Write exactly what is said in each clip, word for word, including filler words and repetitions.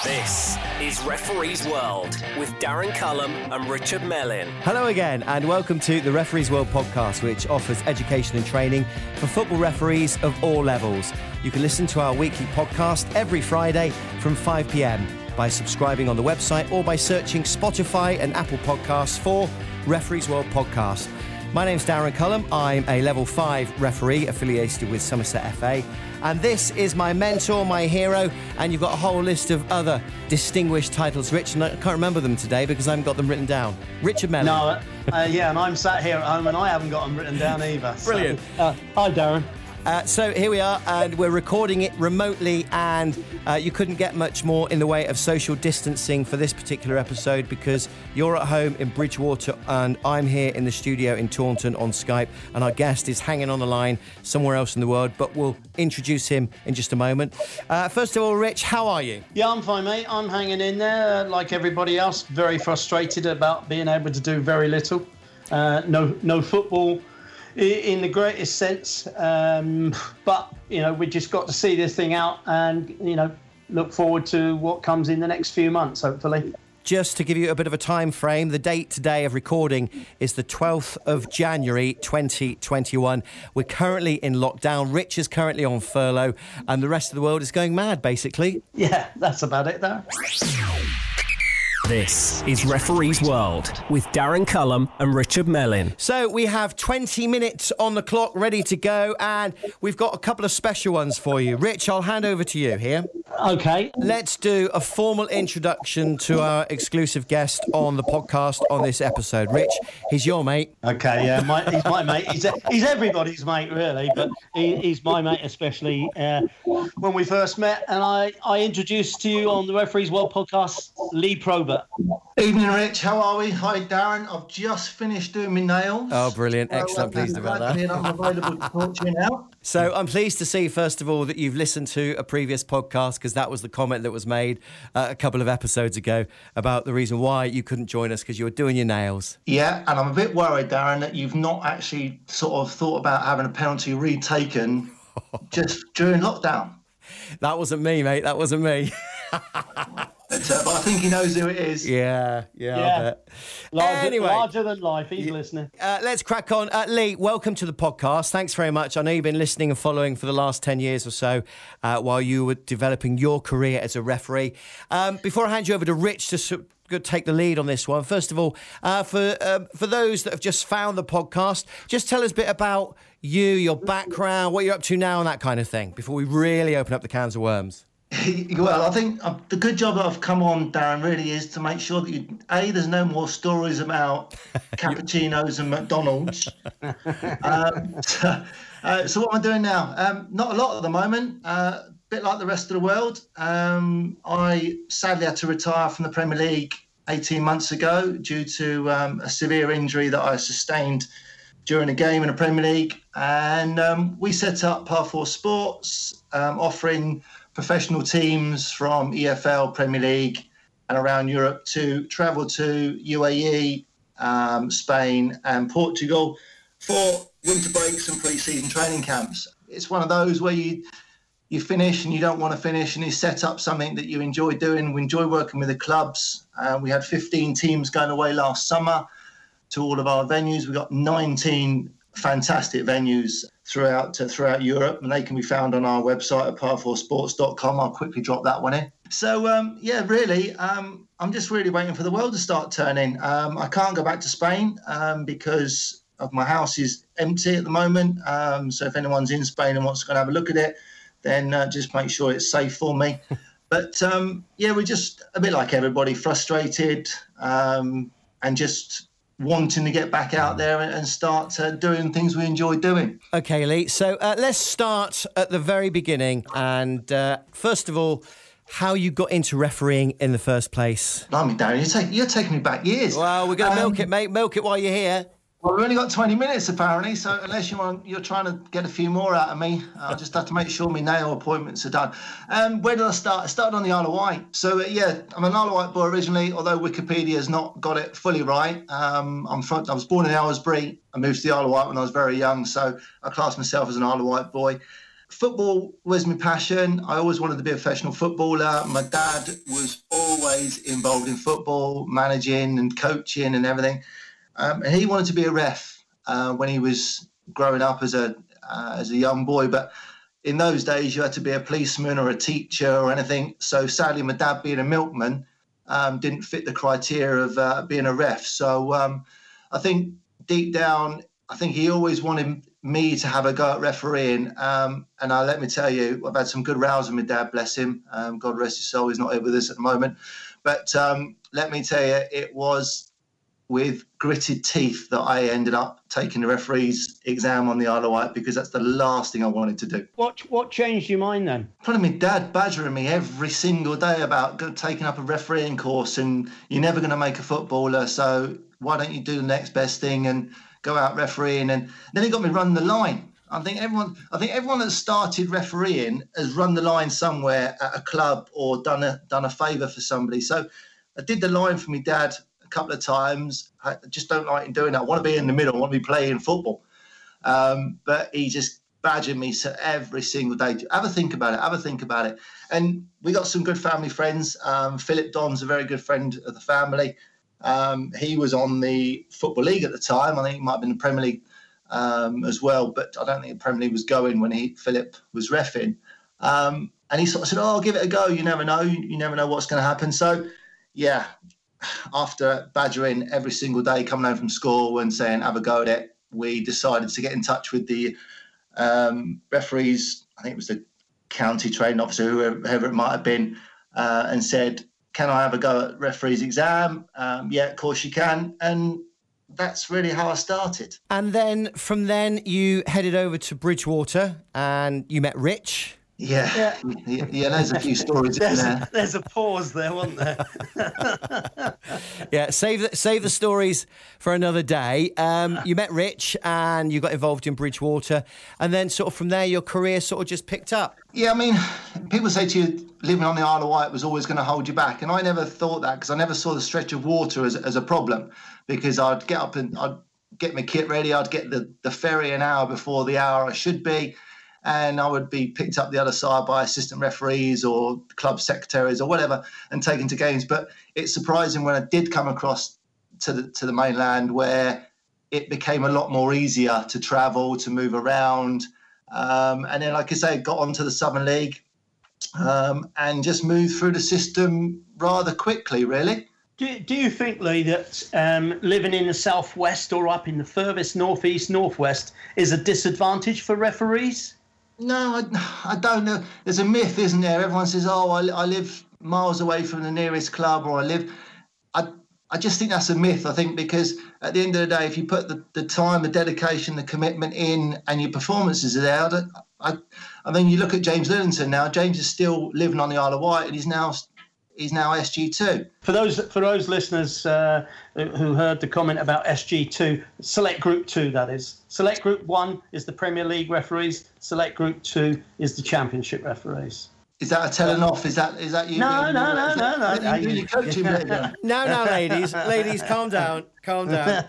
This is Referee's World with Darren Cullum and Richard Mellin. Hello again and welcome to the Referee's World podcast, which offers education and training for football referees of all levels. You can listen to our weekly podcast every Friday from five p.m. by subscribing on the website or by searching Spotify and Apple Podcasts for Referee's World Podcast. My name's Darren Cullum. I'm a level five referee affiliated with Somerset F A. And this is my mentor, my hero, and you've got a whole list of other distinguished titles, Rich, and I can't remember them today because I haven't got them written down. Richard Mellin. No, uh, yeah, and I'm sat here at home and I haven't got them written down either. Brilliant. So, uh, hi, Darren. Uh, so here we are, and we're recording it remotely, and uh, you couldn't get much more in the way of social distancing for this particular episode because you're at home in Bridgewater and I'm here in the studio in Taunton on Skype, and our guest is hanging on the line somewhere else in the world, but we'll introduce him in just a moment. Uh, first of all, Rich, how are you? Yeah, I'm fine, mate. I'm hanging in there uh, like everybody else, very frustrated about being able to do very little. Uh, no, no football in the greatest sense, um, but you know, we just got to see this thing out and you know, look forward to what comes in the next few months, hopefully. Just to give you a bit of a time frame, the date today of recording is the twelfth of January twenty twenty-one. We're currently in lockdown. Rich is currently on furlough and the rest of the world is going mad, basically. Yeah, that's about it though. This is Referee's World with Darren Cullum and Richard Mellin. So we have twenty minutes on the clock ready to go, and we've got a couple of special ones for you. Rich, I'll hand over to you here. Okay. Let's do a formal introduction to our exclusive guest on the podcast on this episode. Rich, he's your mate. Okay, yeah, my, he's my mate. He's, he's everybody's mate, really, but he, he's my mate especially. Uh, when we first met, and I, I introduced to you on the Referee's World podcast, Lee Probert. Evening, Rich. How are we? Hi, Darren. I've just finished doing my nails. Oh, brilliant. So, Excellent. uh, Pleased about that. I'm available to talk to you now. So I'm pleased to see, first of all, that you've listened to a previous podcast, because that was the comment that was made uh, a couple of episodes ago about the reason why you couldn't join us, because you were doing your nails. Yeah, and I'm a bit worried, Darren, that you've not actually sort of thought about having a penalty retaken just during lockdown. That wasn't me, mate. That wasn't me. But, uh, but I think he knows who it is. Yeah, yeah, Yeah. I bet. Larger, Anyway. larger than life. He's listening. Uh, let's crack on. Uh, Lee, welcome to the podcast. Thanks very much. I know you've been listening and following for the last ten years or so uh, while you were developing your career as a referee. Um, before I hand you over to Rich to sort of take the lead on this one, first of all, uh, for um, for those that have just found the podcast, just tell us a bit about you, your background, what you're up to now and that kind of thing before we really open up the cans of worms. Well, I think uh, the good job that I've come on, Darren, really is to make sure that, you, A, there's no more stories about cappuccinos and McDonald's. um, so, uh, so what am I doing now? Um, not a lot at the moment, a uh, bit like the rest of the world. Um, I sadly had to retire from the Premier League eighteen months ago due to um, a severe injury that I sustained during a game in the Premier League. And um, we set up Par four Sports, um, offering professional teams from E F L, Premier League and around Europe to travel to U A E, um, Spain and Portugal for winter breaks and pre-season training camps. It's one of those where you you finish and you don't want to finish, and you set up something that you enjoy doing. We enjoy working with the clubs. Uh, we had fifteen teams going away last summer to all of our venues. We got nineteen fantastic venues throughout uh, throughout Europe, and they can be found on our website at par four sports dot com. I'll quickly drop that one in. So, um, yeah, really, um, I'm just really waiting for the world to start turning. Um, I can't go back to Spain um, because of my house is empty at the moment. Um, so if anyone's in Spain and wants to go and have a look at it, then uh, just make sure it's safe for me. But, um, yeah, we're just a bit like everybody, frustrated um, and just wanting to get back out there and start uh, doing things we enjoy doing. Okay, Lee. So uh, let's start at the very beginning. And uh, first of all, how you got into refereeing in the first place. Blimey, Darren, you're, take, you're taking me back years. Well, we're going to Um, milk it, mate. Milk it while you're here. Well, we've only got twenty minutes apparently, so unless you want, you're trying to get a few more out of me, I'll just have to make sure my nail appointments are done. Um, where did I start? I started on the Isle of Wight. So uh, yeah, I'm an Isle of Wight boy originally, although Wikipedia has not got it fully right. Um, I'm from, I was born in Aylesbury. I moved to the Isle of Wight when I was very young, so I class myself as an Isle of Wight boy. football was my passion. I always wanted to be a professional footballer. My dad was always involved in football, managing and coaching and everything. Um, and he wanted to be a ref uh, when he was growing up as a uh, as a young boy. But in those days, you had to be a policeman or a teacher or anything. So sadly, my dad being a milkman um, didn't fit the criteria of uh, being a ref. So um, I think deep down, I think he always wanted me to have a go at refereeing. Um, and I, let me tell you, I've had some good rows with my dad, bless him. Um, God rest his soul, he's not here with us at the moment. But um, let me tell you, it was with gritted teeth that I ended up taking the referee's exam on the Isle of Wight, because that's the last thing I wanted to do. What what changed your mind then? Probably my dad badgering me every single day about go, taking up a refereeing course, and you're never going to make a footballer, so why don't you do the next best thing and go out refereeing? And then he got me run the line. I think everyone, I think everyone that started refereeing has run the line somewhere at a club or done a done a favour for somebody. So I did the line for my dad a couple of times. I just don't like him doing that. I want to be in the middle. I want to be playing football. Um, but he just badgered me so every single day. Have a think about it. Have a think about it. And we got some good family friends. Um, Philip Don's a very good friend of the family. Um, he was on the Football League at the time. I think he might have been the Premier League um, as well, but I don't think the Premier League was going when he Philip was reffing. Um, and he sort of said, oh, give it a go. You never know. You, you never know what's going to happen. So, yeah, after badgering every single day, coming home from school and saying, have a go at it, we decided to get in touch with the um, referees. I think it was the county training officer, whoever, whoever it might have been, uh, and said, can I have a go at referee's exam? Um, yeah, of course you can. And that's really how I started. And then from then you headed over to Bridgwater and you met Rich. Yeah, yeah, yeah, there's a few stories there's, in there. There's a pause there, wasn't there? Yeah, save the, save the stories for another day. Um, you met Rich and you got involved in Bridgwater. And then sort of from there, your career sort of just picked up. Yeah, I mean, people say to you, living on the Isle of Wight was always going to hold you back. And I never thought that, because I never saw the stretch of water as, as a problem, because I'd get up and I'd get my kit ready. I'd get the, the ferry an hour before the hour I should be. And I would be picked up the other side by assistant referees or club secretaries or whatever and taken to games. But it's surprising when I did come across to the to the mainland, where it became a lot more easier to travel, to move around. Um, and then, like I say, got onto the Southern League um, and just moved through the system rather quickly, really. Do, do you think, Lee, that um, living in the southwest or up in the furthest northeast, northwest is a disadvantage for referees? No, I, I don't know. There's a myth, isn't there? Everyone says, oh, I, I live miles away from the nearest club, or I live... I I just think that's a myth, I think, because at the end of the day, if you put the, the time, the dedication, the commitment in, and your performances are there, I, I mean, you look at James Lillington now. James is still living on the Isle of Wight, and he's now... He's now S G two. For those for those listeners uh, who heard the comment about S G two, Select Group two, that is. Select Group one is the Premier League referees. Select Group two is the Championship referees. Is that a telling off? Is that is that you? No, no, no, no, no. no. You, you coaching no, no, ladies, ladies, calm down, calm down.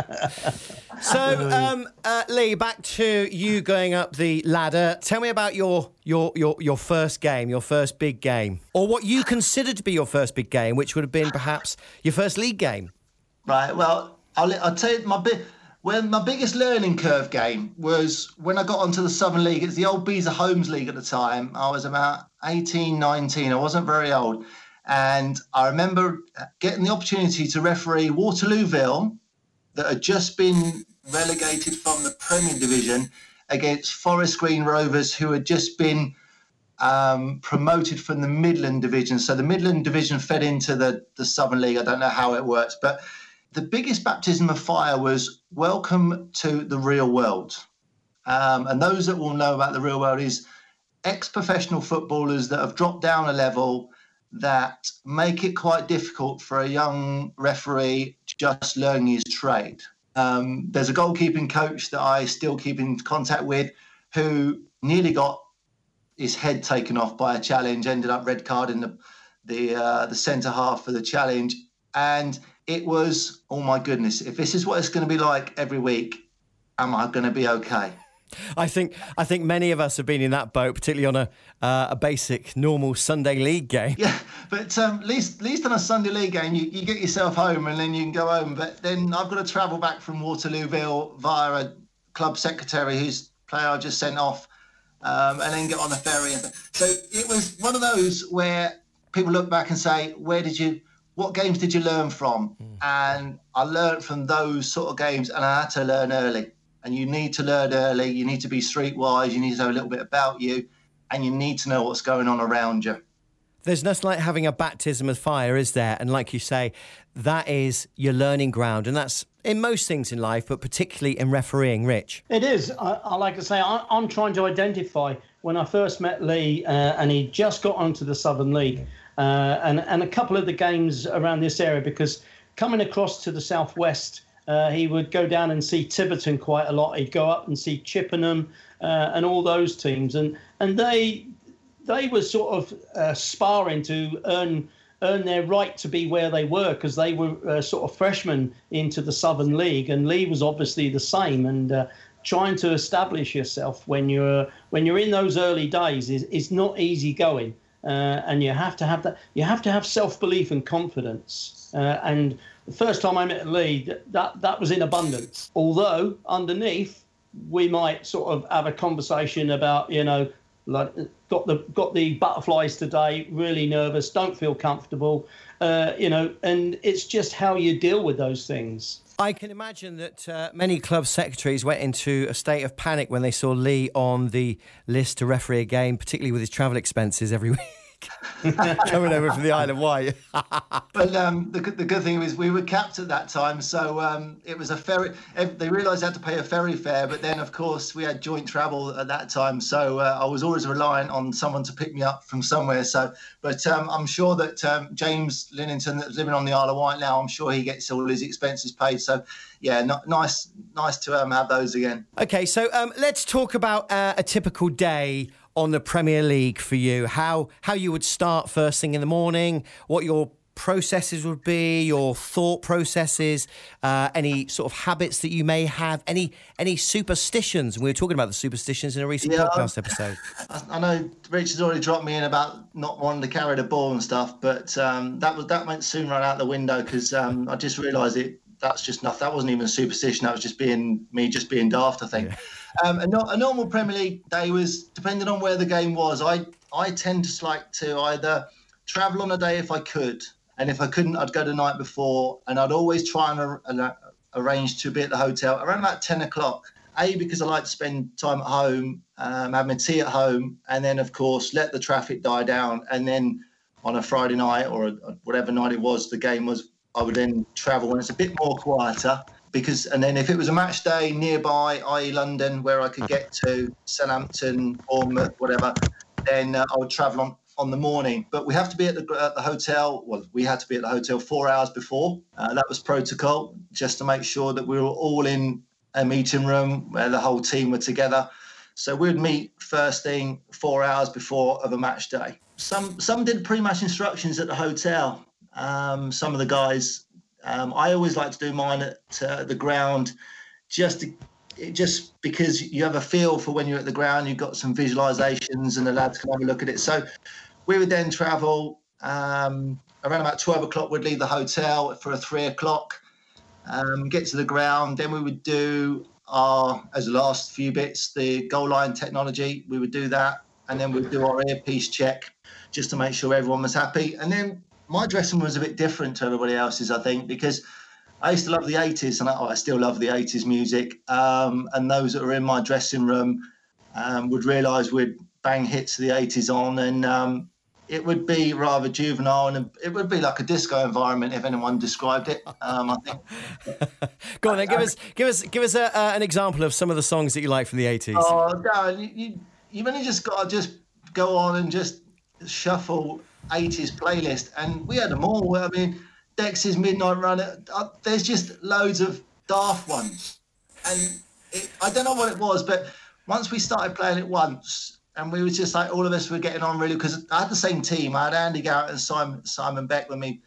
So, um, uh, Lee, back to you going up the ladder. Tell me about your your your your first game, your first big game, or what you consider to be your first big game, which would have been perhaps your first league game. Right. Well, I'll I'll tell you my bit. Well, my biggest learning curve game was when I got onto the Southern League. It's the old Beezer Holmes League at the time. I was about eighteen, nineteen. I wasn't very old. And I remember getting the opportunity to referee Waterlooville, that had just been relegated from the Premier Division, against Forest Green Rovers, who had just been um, promoted from the Midland Division. So the Midland Division fed into the, the Southern League. I don't know how it works, but the biggest baptism of fire was welcome to the real world. Um, and those that will know about the real world is ex-professional footballers that have dropped down a level that make it quite difficult for a young referee just learning his trade. Um, there's a goalkeeping coach that I still keep in contact with who nearly got his head taken off by a challenge, ended up red carding the, the, uh, the centre half for the challenge. And it was, oh my goodness, if this is what it's going to be like every week, am I going to be okay? I think I think many of us have been in that boat, particularly on a uh, a basic, normal Sunday league game. Yeah, but um, at least at least on a Sunday league game, you, you get yourself home and then you can go home. But then I've got to travel back from Waterlooville via a club secretary whose player I just sent off, um, and then get on a ferry. So it was one of those where people look back and say, "Where did you? What games did you learn from?" Mm. And I learned from those sort of games, and I had to learn early. And you need to learn early. You need to be streetwise. You need to know a little bit about you, and you need to know what's going on around you. There's nothing like having a baptism of fire, is there? And like you say, that is your learning ground, and that's in most things in life, but particularly in refereeing. Rich, it is. I, I like to say I, I'm trying to identify when I first met Lee, uh, and he just got onto the Southern League, uh, and and a couple of the games around this area, because coming across to the southwest. Uh, he would go down and see Tiverton quite a lot. He'd go up and see Chippenham uh, and all those teams, and and they they were sort of uh, sparring to earn earn their right to be where they were, because they were uh, sort of freshmen into the Southern League, and Lee was obviously the same. And uh, trying to establish yourself when you're when you're in those early days is is not easy going, uh, and you have to have that. You have to have self-belief and confidence, uh, and. The first time I met Lee, that, that was in abundance. Although underneath, we might sort of have a conversation about, you know, like got the got the butterflies today, really nervous, don't feel comfortable, uh, you know, and it's just how you deal with those things. I can imagine that uh, many club secretaries went into a state of panic when they saw Lee on the list to referee a game, particularly with his travel expenses every week. Coming over from the Isle of Wight. But um, the, the good thing was we were capped at that time, so um, it was a ferry. They realised they had to pay a ferry fare, but then, of course, we had joint travel at that time, so uh, I was always reliant on someone to pick me up from somewhere. So, but um, I'm sure that um, James Linnington, that's living on the Isle of Wight now, I'm sure he gets all his expenses paid. So, yeah, not, nice, nice to um, have those again. Okay, so um, let's talk about uh, a typical day on the Premier League for you, how how you would start first thing in the morning, what your processes would be, your thought processes, uh, any sort of habits that you may have, any any superstitions. We were talking about the superstitions in a recent yeah, podcast episode. I, I know Richard's already dropped me in about not wanting to carry the ball and stuff, but um, that was that went soon right out the window, because um, I just realised it. That's just nothing. That wasn't even a superstition. That was just being me, just being daft, I think. Yeah. Um, a, no, a normal Premier League day was, depending on where the game was, I I tend to like to either travel on a day if I could, and if I couldn't, I'd go the night before, and I'd always try and ar- uh, arrange to be at the hotel around about ten o'clock. A, because I like to spend time at home, um, have my tea at home, and then, of course, let the traffic die down. And then on a Friday night or a, whatever night it was, the game was, I would then travel when it's a bit more quieter, because, and then if it was a match day nearby, that is. London, where I could get to, Southampton, Bournemouth, whatever, then uh, I would travel on, on the morning. But we have to be at the, at the hotel, well, we had to be at the hotel four hours before. Uh, that was protocol, just to make sure that we were all in a meeting room where the whole team were together. So we'd meet first thing four hours before of a match day. Some, some did pre-match instructions at the hotel. Um, some of the guys, um, I always like to do mine at uh, the ground, just to, just because you have a feel for when you're at the ground. You've got some visualizations, and the lads can have a look at it. So we would then travel um, around about twelve o'clock. We'd leave the hotel for a three o'clock, um, get to the ground. Then we would do our, as the last few bits, the goal line technology. We would do that, and then we'd do our earpiece check just to make sure everyone was happy. And then my dressing room was a bit different to everybody else's, I think, because I used to love the eighties, and I, oh, I still love the eighties music. Um, and those that were in my dressing room um, would realise we'd bang hits of the eighties on, and um, it would be rather juvenile, and it would be like a disco environment, if anyone described it. Um, I think. Go on, then, give us, give us, give us a, uh, an example of some of the songs that you like from the eighties. Oh, Darren, you, you, you've only just got to just go on and just shuffle eighties playlist, and we had them all. I mean, Dex's Midnight Run, uh, there's just loads of daft ones, and it, I don't know what it was, but once we started playing it once, and we were just like, all of us were getting on really, because I had the same team. I had Andy Garrett and Simon Simon Beck with me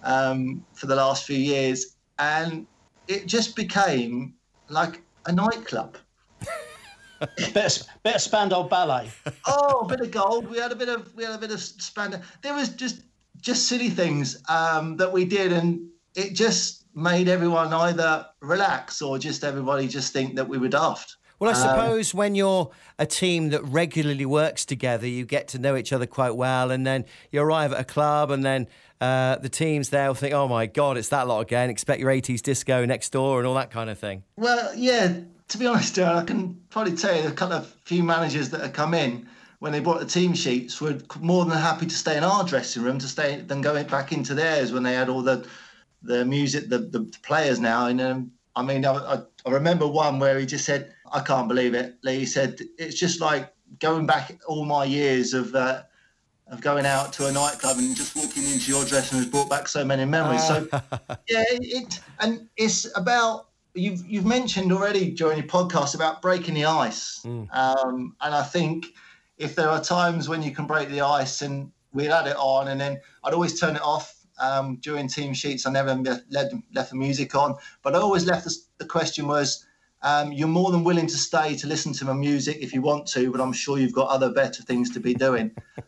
um, for the last few years, and it just became like a nightclub. bit, of, bit of Spandau Ballet. Oh, a bit of gold. We had a bit of we had a bit of Spandau. There was just just silly things um, that we did, and it just made everyone either relax or just everybody just think that we were daft. Well, I suppose um, when you're a team that regularly works together, you get to know each other quite well, and then you arrive at a club, and then uh, the teams there will think, oh my God, it's that lot again, expect your eighties disco next door and all that kind of thing. Well, yeah, to be honest, Darren, I can probably tell you a couple of few managers that have come in when they brought the team sheets were more than happy to stay in our dressing room to stay than going back into theirs when they had all the the music, the, the players now. And um, I mean, I, I remember one where he just said, I can't believe it. He said, it's just like going back all my years of uh, of going out to a nightclub and just walking into your dressing room has brought back so many memories. So, yeah, it and it's about, you've you've mentioned already during your podcast about breaking the ice. Mm. Um, and I think if there are times when you can break the ice, and we'd had it on, and then I'd always turn it off um, during team sheets. I never left, left the music on, but I always left the, the question was, Um, you're more than willing to stay to listen to my music if you want to, but I'm sure you've got other better things to be doing.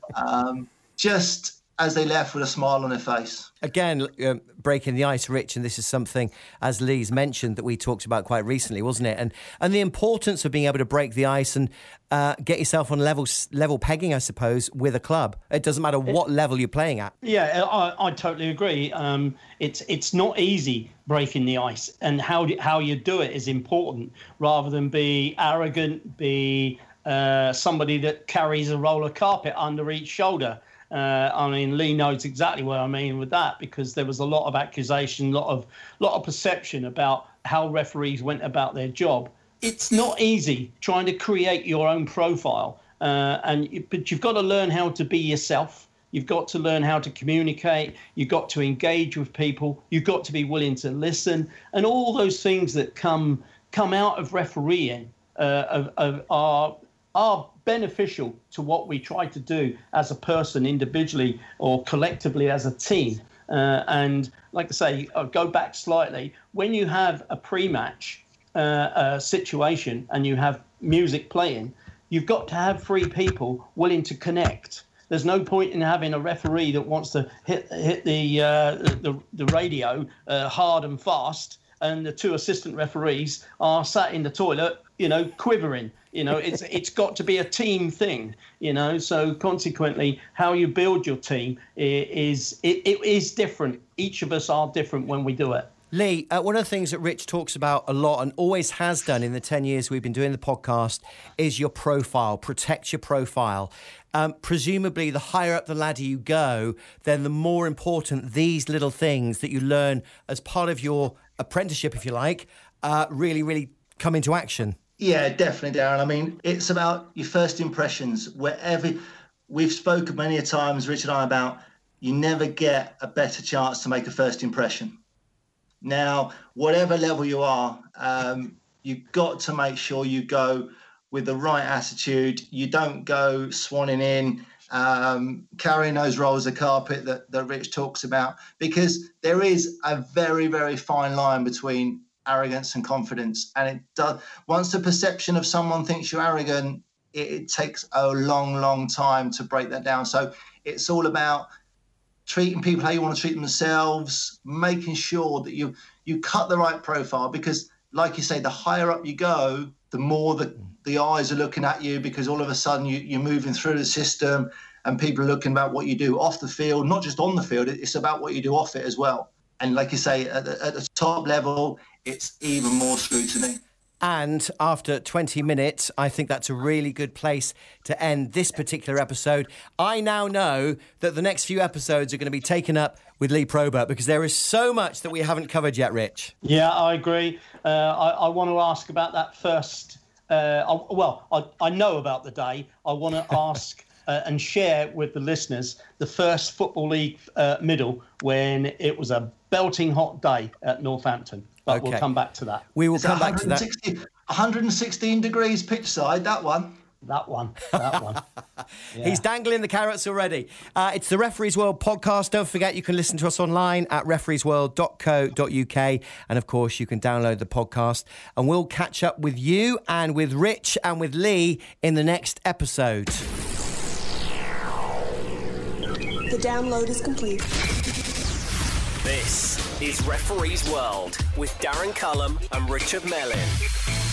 Um, just as they left with a smile on their face. Again, uh, breaking the ice, Rich, and this is something, as Lee's mentioned, that we talked about quite recently, wasn't it? And and the importance of being able to break the ice and uh, get yourself on level level pegging, I suppose, with a club. It doesn't matter what level you're playing at. Yeah, I, I totally agree. Um, it's it's not easy breaking the ice, and how how you do it is important, rather than be arrogant, be uh, somebody that carries a roll of carpet under each shoulder. Uh, I mean, Lee knows exactly what I mean with that, because there was a lot of accusation, a lot of lot of perception about how referees went about their job. It's not easy trying to create your own profile, uh, and but you've got to learn how to be yourself. You've got to learn how to communicate. You've got to engage with people. You've got to be willing to listen, and all those things that come come out of refereeing uh, of, of are are beneficial to what we try to do as a person individually or collectively as a team. Uh, and like I say, I'll go back slightly. When you have a pre-match uh, uh, situation and you have music playing, you've got to have three people willing to connect. There's no point in having a referee that wants to hit hit the uh, the, the radio uh, hard and fast, and the two assistant referees are sat in the toilet, you know, quivering. You know, it's it's got to be a team thing, you know. So consequently, how you build your team is it, it is different. Each of us are different when we do it. Lee, uh, one of the things that Rich talks about a lot and always has done in the ten years we've been doing the podcast is your profile, protect your profile. Um, presumably, the higher up the ladder you go, then the more important these little things that you learn as part of your apprenticeship, if you like, uh, really, really come into action. Yeah, definitely, Darren. I mean, it's about your first impressions. Wherever we've spoken many a times, Rich and I, about you never get a better chance to make a first impression. Now, whatever level you are, um, you've got to make sure you go with the right attitude. You don't go swanning in, um, carrying those rolls of carpet that, that Rich talks about, because there is a very, very fine line between arrogance and confidence. And it does, once the perception of someone thinks you're arrogant, it, it takes a long, long time to break that down. So it's all about treating people how you want to treat themselves, making sure that you you cut the right profile, because like you say, the higher up you go, the more the, the eyes are looking at you, because all of a sudden you, you're moving through the system and people are looking about what you do off the field, not just on the field, it's about what you do off it as well. And like you say, at the, at the top level, it's even more scrutiny. And after twenty minutes, I think that's a really good place to end this particular episode. I now know that the next few episodes are going to be taken up with Lee Probert, because there is so much that we haven't covered yet, Rich. Yeah, I agree. Uh, I, I want to ask about that first. Uh, I, well, I, I know about the day. I want to ask uh, and share with the listeners the first Football League uh, middle when it was a belting hot day at Northampton. But okay. We'll come back to that. We will it's come back to that. one hundred sixteen degrees pitch side, that one. That one. That one. Yeah. He's dangling the carrots already. Uh, it's the Referees World podcast. Don't forget, you can listen to us online at referees world dot co dot uk. And of course, you can download the podcast. And we'll catch up with you and with Rich and with Lee in the next episode. The download is complete. This is Referees World with Darren Cullum and Richard Mellin.